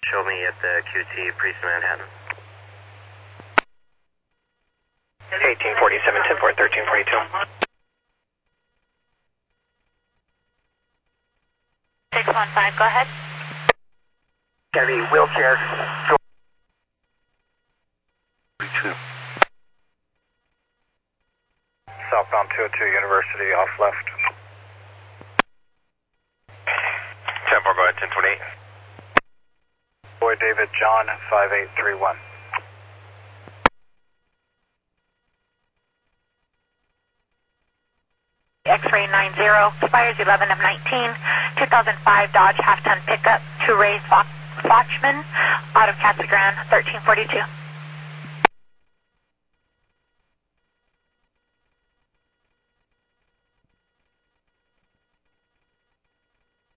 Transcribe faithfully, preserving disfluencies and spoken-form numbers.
Show me at the Q T, Priest Manhattan. eighteen forty-seven, ten four, thirteen forty-two. six one five, go ahead. Heavy wheelchair. forty-two. Southbound two oh two University, off left. ten four, go ahead, ten twenty-eight. Boy David John, five eight three one. X-ray nine zero, expires eleven of nineteen, two thousand five Dodge half-ton pickup, two Ray Fochman, out of Casa Grande, thirteen forty-two.